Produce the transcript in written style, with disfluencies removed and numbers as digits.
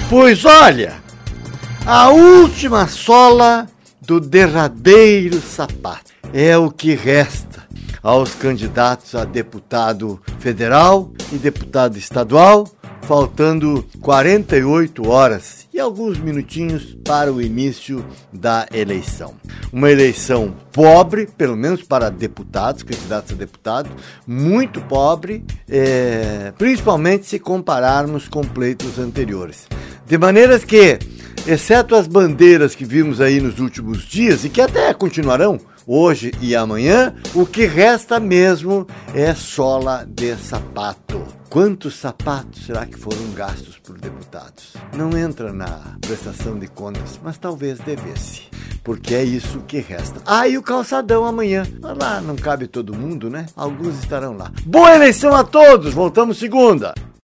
Pois olha, a última sola do derradeiro sapato é o que resta aos candidatos a deputado federal e deputado estadual, faltando 48 horas e alguns minutinhos para o início da eleição. Uma eleição pobre, pelo menos para deputados, candidatos a deputado, muito pobre, principalmente se compararmos com pleitos anteriores. De maneira que, exceto as bandeiras que vimos aí nos últimos dias e que até continuarão hoje e amanhã, o que resta mesmo é sola de sapato. Quantos sapatos será que foram gastos por deputados? Não entra na prestação de contas, mas talvez devesse, porque é isso que resta. E o calçadão amanhã. Lá não cabe todo mundo, né? Alguns estarão lá. Boa eleição a todos! Voltamos segunda!